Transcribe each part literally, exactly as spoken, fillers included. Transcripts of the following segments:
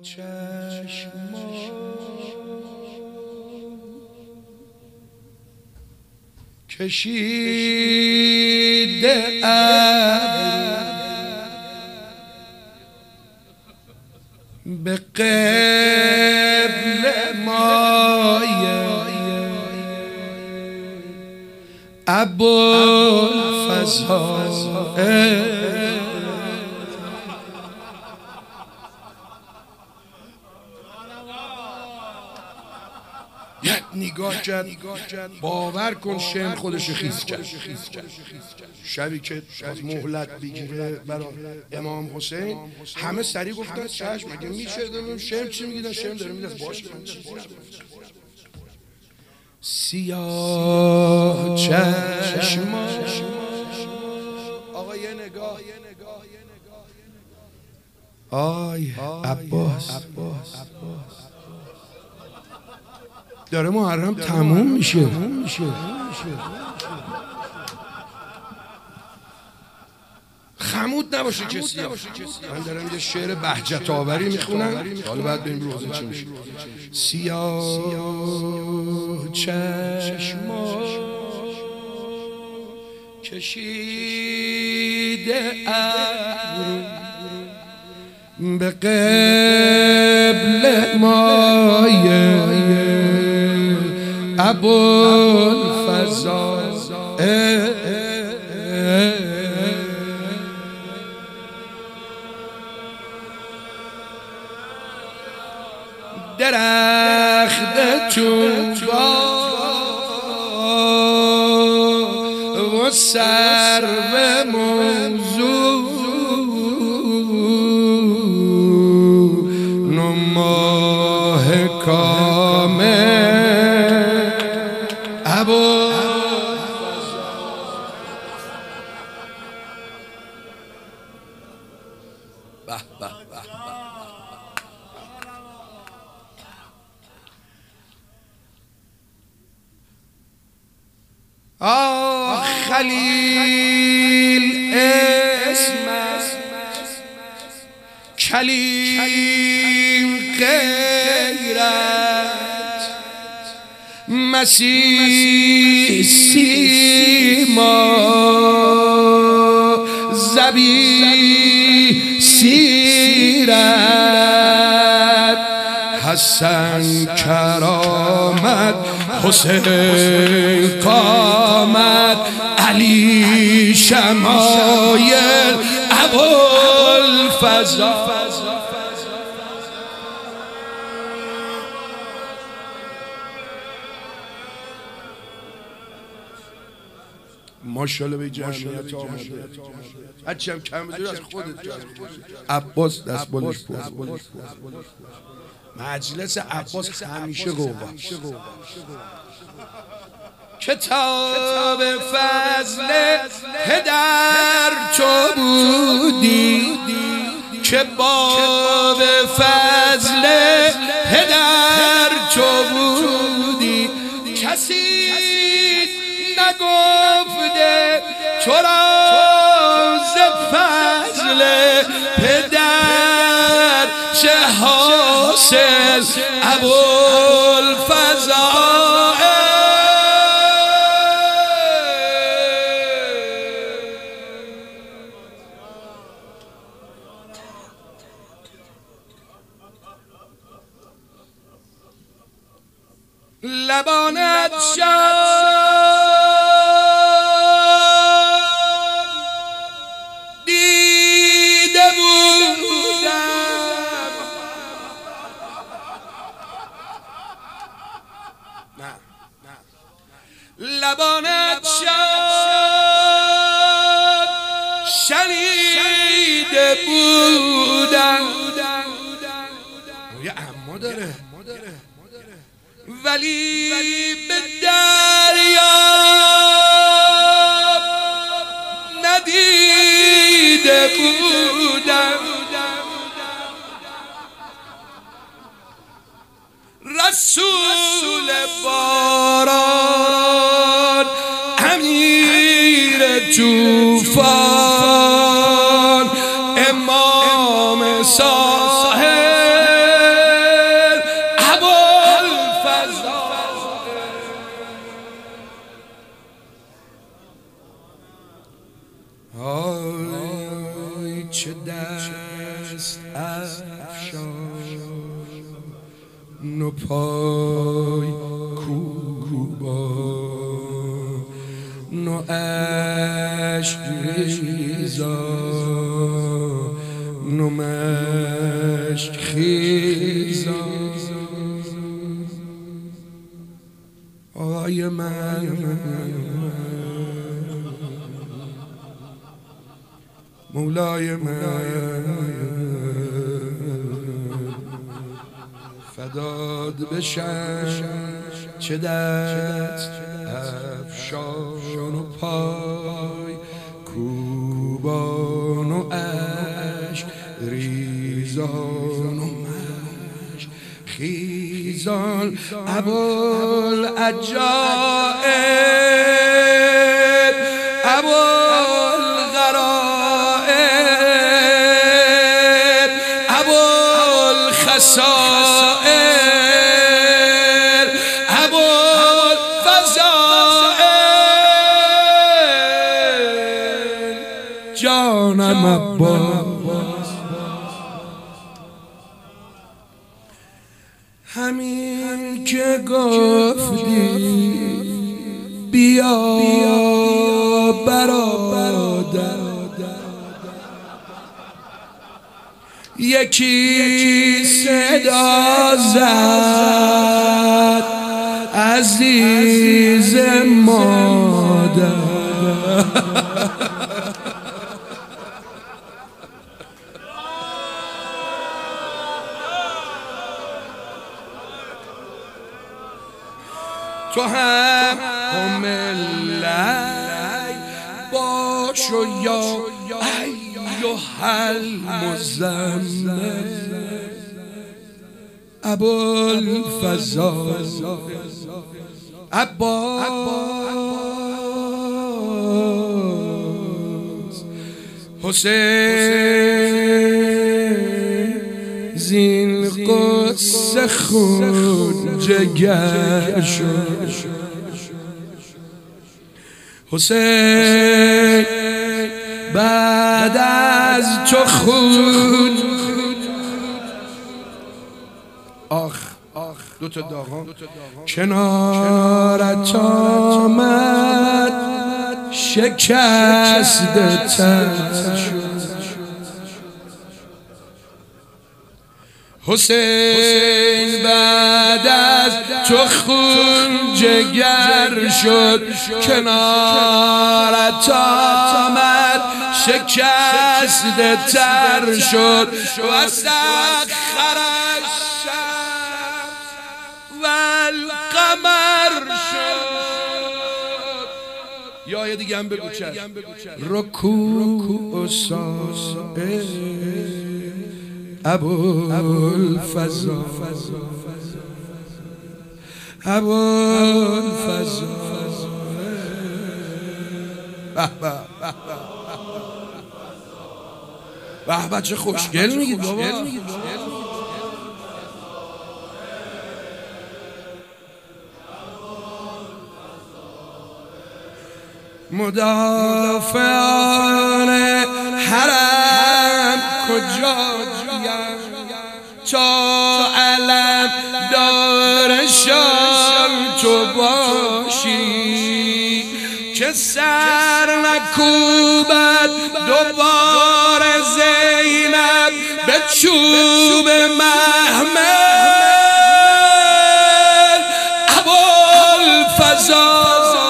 چشما کشیده ابر به قبل مایه ابوالفضل یک نگاه کرد باور کن شم خودش خیس کرد. شبی که مهلت بگیره برای امام حسین همه سریع گفتن چشم مگه میشه دارم شم چی میگیدن شم داره میگه باشه من چی سیاه چشما آقا یه نگاه آی عباس داره محرم تموم میشه. خمود نباشه کسی. من دارم یه شعر بهجت آوری میخونم حالا بعد بریم روزه چی میشه. سیاه چشما کشیده ابر به قبل مایه ابوالفضل درخت چون با و سرو موضوع نماه کامل ابو به به به آه خلیل اسمت کلیم غیرت مسیح سیما زبی سیرت حسن کرامت حسین قامت علی شمایل ابوالفضل ماشاءالله به جمعیت آمده هرچی هم کم بدونی از خودت عباس دست بالش پوز مجلس عباس همیشه قوقا کتاب فضل هدر تو بودی که باب فضل هدر تو بودی کسی نگفته تو را ز فضل پدر چه حاصل ابوالفضل لبانت شد دیده بودم نه لبانت شد شنیده بودم یه اما داره ولی به دریا ندیده بودم رسول باران امیر طوفان امام صاحب چه دست افشان و پای کوبان و عشق ریزان و مشک خیزان آقای من مولای من فداد بشم چه دست افشان و پای کوبان و عشق ریزان و مشک خیزان ابوالعجایب ابوالغرائب ابوالخصائر ابوالفضائل جانم عباس همین که گفتی بیا برادر یکی صدا زد عزیز مادر تو هم ملی باش و یا ایها المزمل ابوالفضل عباس حسین زین قدس خون جگر شد حسین بعد از تو خون آخ دو تا داغان کنارت آمد شکست تن شد حسین بعد از تو خون جگر شد کنارت آمد شکست تر شد و سخر الشمس و القمر شد یا یه دیگه هم بگو چشم رکوع و سایه ابوالفضل ابوالفضل به به به به چه خوشگل میگید بابا مدافعان حرم کجا تا علم دارشان تو باشی که سر نکوبد دوباره زینب به چوب محمل ابوالفضل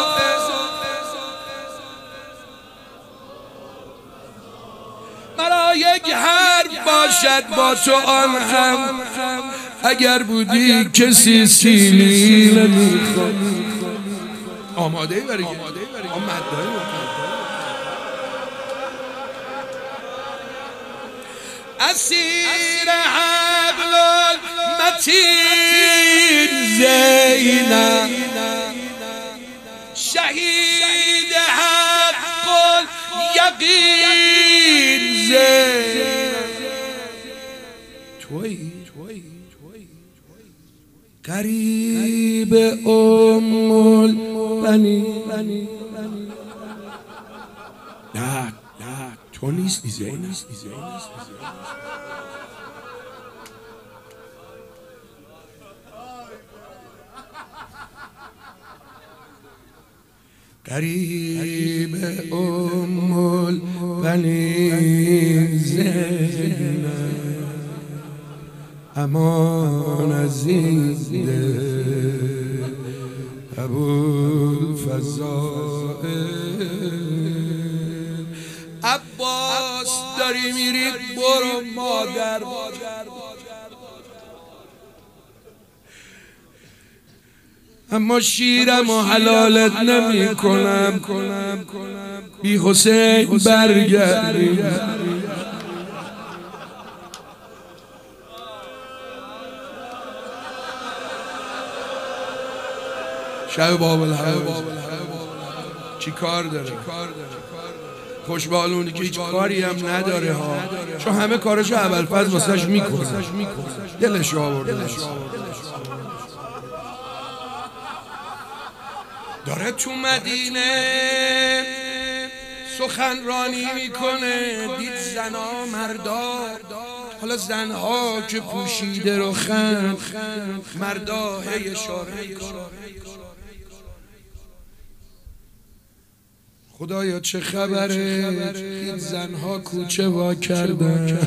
مرا یک حرف باشد با تو آن هم اگر بودی کسی سیلی نمیخواد آماده ای برای آماده ای برای آماده اسیر حبل المتین زینب شهید حق یقین زینب توی قریب ام البنین نه نه تو تو نیستی زینب. قریب ام البنین زینب امان از این دل ابوالفضائل. عباس داری میری برو مادر، اما شیرم و حلالت نمی کنم بی حسین برگردی. شب باب الهوى چی کار داره؟ خوشبالونی که هیچ کاری هم نداره ها، چون همه کارشو ابوالفضل واسش میکنه، دلشو آورده. داره تو مدینه سخنرانی میکنه، دید زنا مردا، حالا زنها که پوشیده رو خند، مردا هی اشاره میکنه خدایا چه خبره، این زنها کوچه وا کردن.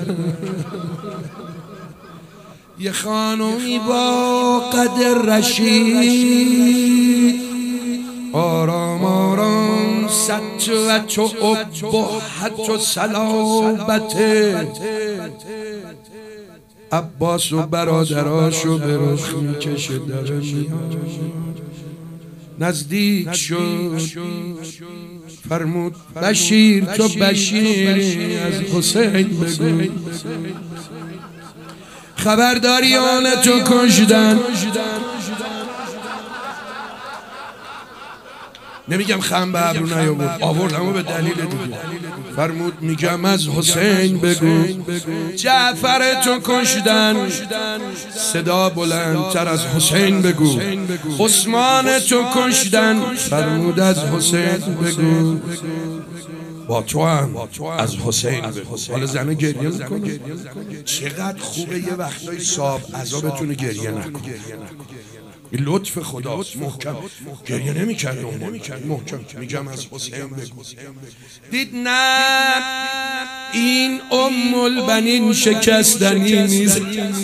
یه خانومی با قدر رشید، آرام آرام ست و چو ابهت و صلابته، عباس و برادراشو به رخ میکشه در میان. نزدیک شد فرمود بشیر تو بشیری از حسین بگو، خبرداری آن تو کشدن. نمیگم خم به ابرو نیاورد، آوردم و به دلیل دیگه. فرمود میگم از حسین بگو، جعفر تو کشدن. صدا بلندتر از حسین بگو، عثمان تو کشدن. فرمود از حسین بگو، با تو هم از حسین بگو. حالا زنه گریه میکنه، چقدر خوبه یه وقتای صاحب عزا بتونه گریه نکنه. این لطف خداست. محکم گریه نمی کرد، محکم میگم از حسین بگو. دید نه این ام البنین شکستنی نیست.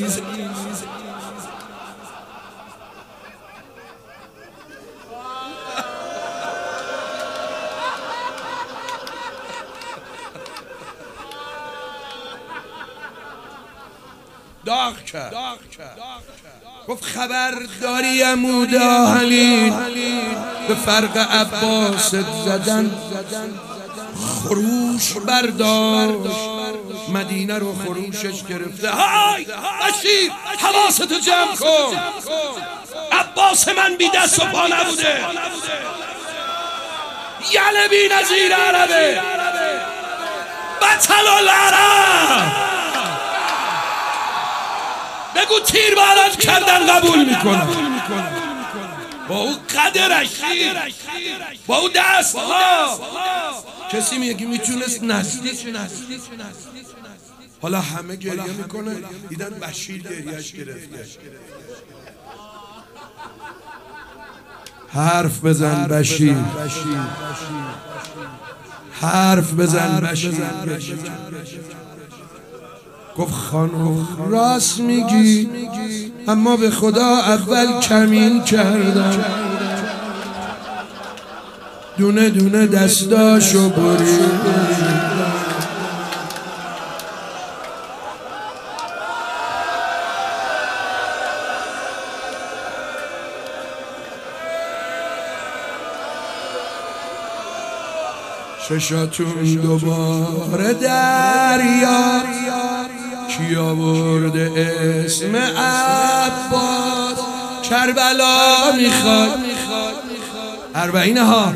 داغ کرد، گفت خبر داری عمود آهلین، به فرق عباس زدن خروش برداشت، مدینه رو خروشش گرفته. های بشیر حواستو جمع کن، عباس من بی دست و پا نبوده، یعنی بی نظیر عربه، بطل العرب. بگو تیر بارد کردن قبول میکنم، با او قدرش، با او دست ها. کسی میگه میتونست نزدیک. حالا همه گریه میکنه، دیدن بشیر گریهش گرفته. حرف بزن بشیر، حرف بزن بشیر. گفت خانم راست میگی، اما به خدا اول کمین کردم، دونه دونه دستاشو بریدم. ششاتون دوباره دریا، کی آورده اسم عباس؟ کربلا میخواد اربعین ها،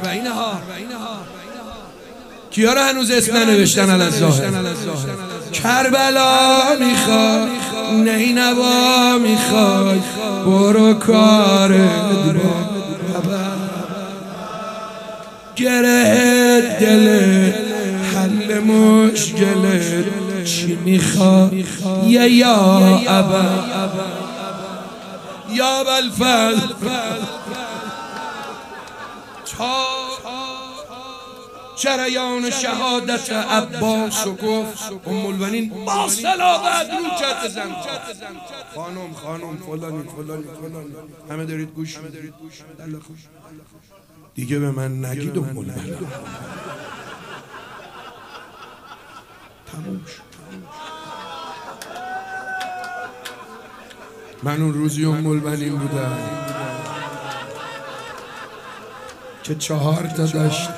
کیا رو هنوز اسم ننوشتن الظاهر؟ کربلا میخواد، نینوا میخواد، برو کارت با گره دل حل مشکل چی میخوای یا ابا یا بالفضل تا جریان شهادت عباس و گفت ام البنین با صلابت رو کرد زن خانم خانم فلانی فلانی فلانی همه دارید گوش میدید دیگه به من نگید ام البنین تموم شد. من اون روزی ام البنین بودم که چهار تا داشت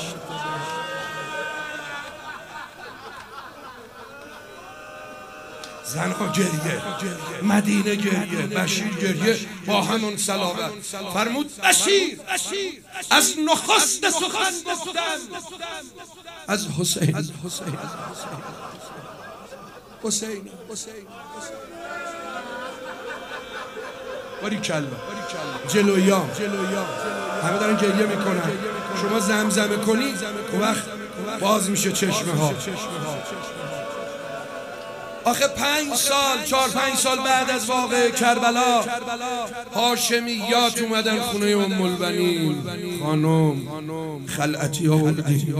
زنها گریه، مدینه گریه، بشیر گریه، با همون صلابت فرمود بشیر از نخست سخن گفتم از حسین حسین باری کلا جلویام همه دارن گریه میکنن شما زمزمه کنی اون وقت باز میشه چشمه ها. آخه پنج سال چهار پنج سال بعد از واقعه کربلا هاشمیات اومدن خونه ام البنین خانم خلعتی آوردی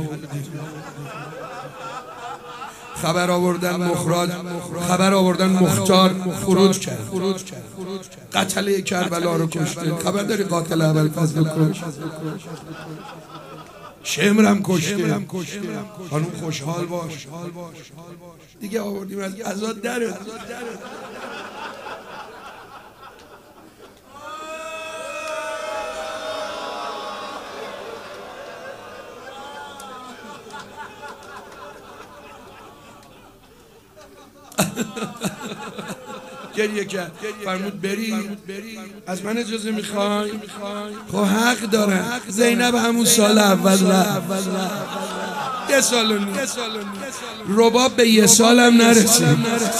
خبر آوردن مخراج خبر آوردن مختار خروج کرد قتله کربلا رو کشته خبر داری قاتل ابوالفضل رو کشت شمرم کشته خانم خوشحال باش دیگه آوردیم از عزاد دره گریه کرد فرمود بری از من اجازه میخوای خب حق داره زینب همون سال اول رفت یه سال و نیم رباب به یه سالم نرسید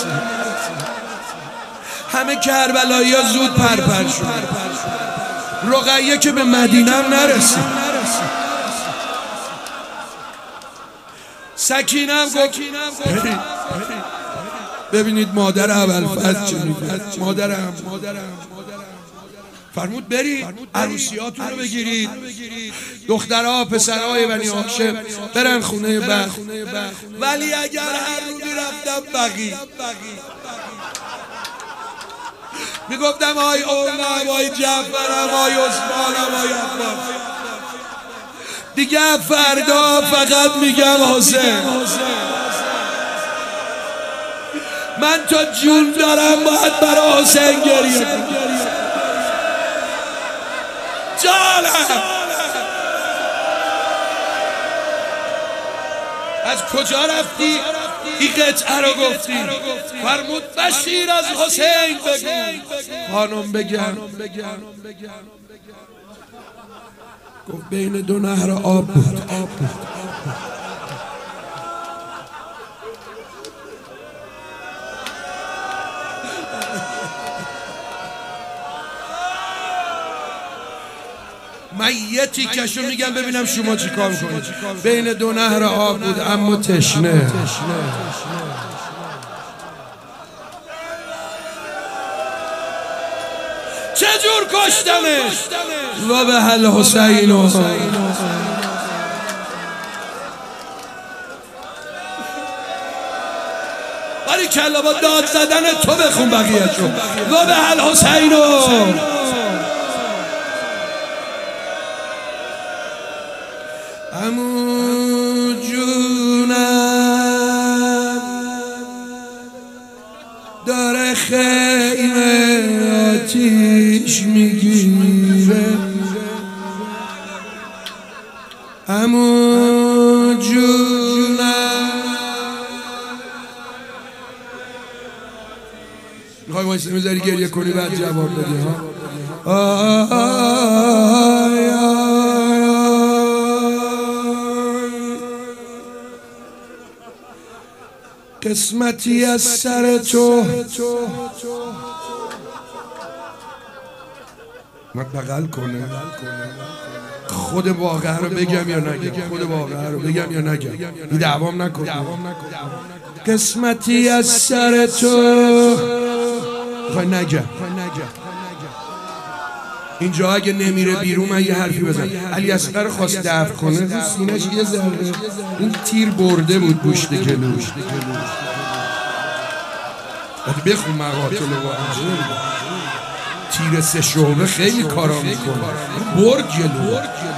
همه کربلایی ها زود پرپر شد رقیه که به مدینه هم نرسید سکینه هم گفت ببینید مادر ابوالفضل چه میگه مادرم فرمود برید عروسیاتون رو بگیرید دخترها پسرهای بنی هاشم برن خونه بخت ولی اگر هر رو میرفتم بقی میگفتم آی اولم آی جعفرم آی عثمانم آی عباس دیگه فردا فقط میگم حسین من تا جون دارم باید برای حسین گریه جانم از کجا رفتی؟ این قطعه رو گفتی فرمود بشیر از حسین بگو خانم بگم گفت بین دو نهر آب بود من یه تیکشو میگم ببینم شما چی کار میکنید بین دو نهر آب بود اما تشنه چجور کشتمش و به حل حسین باری کلا با داد زدن تو بخون بقیه‌شو و به حل حسین عمو جونم داره خیمه آتیش میگیره عمو جونم میخوای وایسه میذاری گریه کنی بعد جواب بدی ها آی قسمتی از سر تو من بغل کنه خود واقعه رو بگم یا نگم؟ خود واقعه رو بگم یا نگم؟ این دعوام نکن. قسمتی از سر تو خواهی نگم. اینجا اگه نمیره بیرون من یه حرفی بزن. علی اصغر خواست دفع کنه رو سینه‌ش یه ذره این تیر برده بود گوشت جلوش. وقتی بخون مقاتل و تیر سه شعبه خیلی کارا میکنه، برد جلو.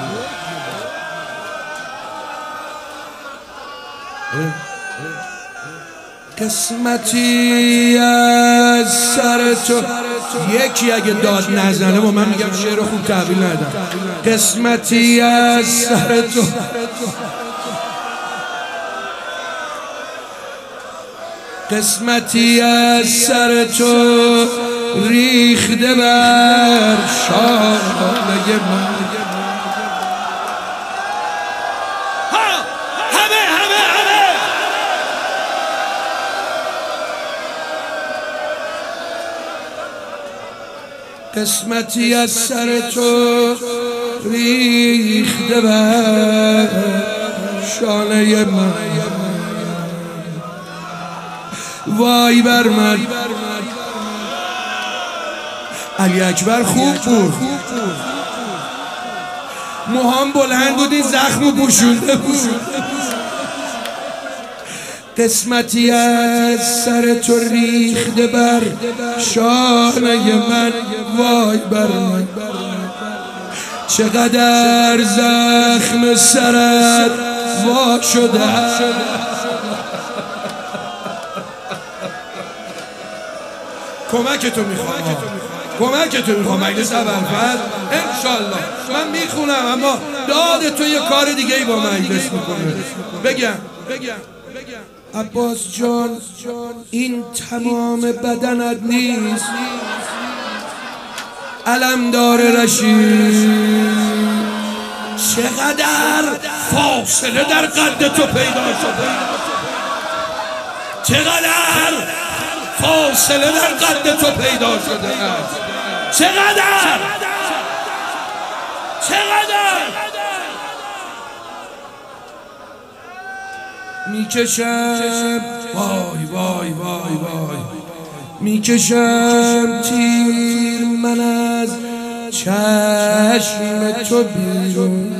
قسمتی از سر تو، یکی اگه داد نزنه با من میگم شعر خوب تحویل ندم. قسمتی از سر تو قسمتی از سر تو ریخته بر شانه من. همه همه همه قسمتی از سر تو ریخته بر شانه من. وای بر من. علی اکبر خوب بود، موهام بلند بود، این زخمو پوشونده بود. قسمتی از سر تو ریخته بر شانه من. وای بر من. چقدر زخم سرت وا شده. کمک تو میخوام، کمک تو میخوام مجلس ابوالفضل انشالله. من میخونم اما داد تو یه کار دیگه ای با مجلس میکنه. بگم عباس جان این تمام بدنت نیست، علمدار رشید. چقدر فاصله در قد تو پیدا شده، چقدر فاصله در قد تو پیدا شده است. چقدر چقدر میکشم، وای وای وای وای میکشم تیر من از چشم تو بیرون.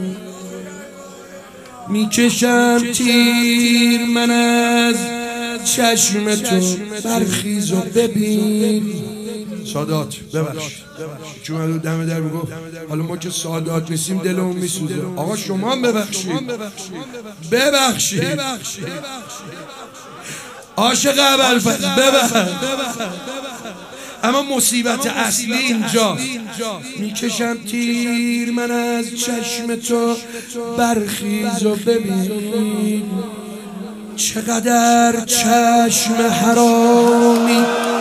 میکشم تیر من از چشم تو، برخیز و ببین. سادات ببخش چون من دم در میگفت حالا ما که سادات نیستیم دلمون میسوزه. آقا شما هم ببخشید ببخشید عاشق ابوالفضل ببخش. اما مصیبت اصلی اینجا. میکشم تیر من از چشم تو، برخیز و ببین. چقدر چشم حرامی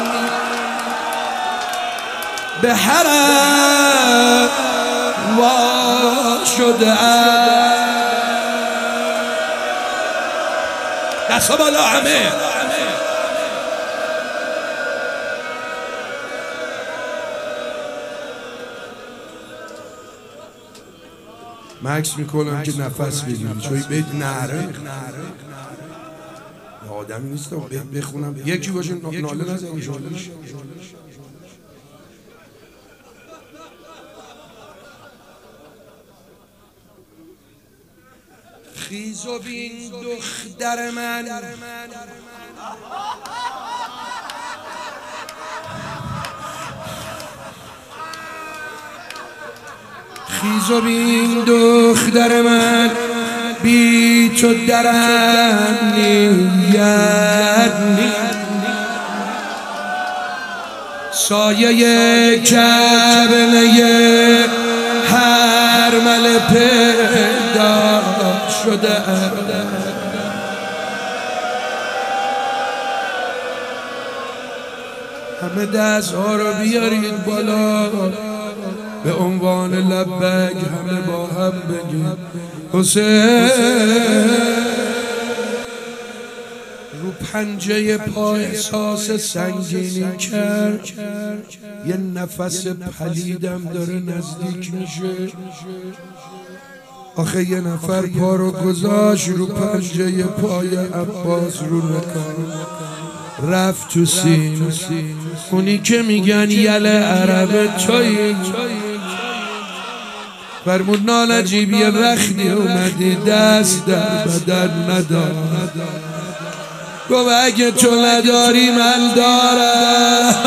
به حرم وا شده. دستا بالا همه. مکس میکنم که نفس بگیرم چون بیت نهره آدمی نیستم بخونم یکی باشه ناله نزنی. خیز و بین دختر من، خیز و بین دختر من، بی تو درم نیت نیست. سایه کعبه هرمله پیدا شده. همه دست ها رو بیارید بالا به عنوان لبک، همه با هم بگید حسین. رو پنجه پا احساس سنگینی کرد، یه نفس پلیدم داره نزدیک میشه. آخه یه نفر پا رو گذاشت رو پنجه پای عباس رو نکن رفت تو سین اونی که میگن یل عرب چایی فرمود نالجیب یه وقتی اومدی دست در بدن ندار گفت اگه تو نداری من دارم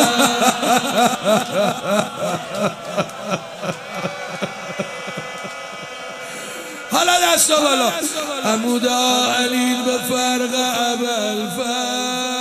حالا دستا بالا عمودا علیل به فرق ابوالفضل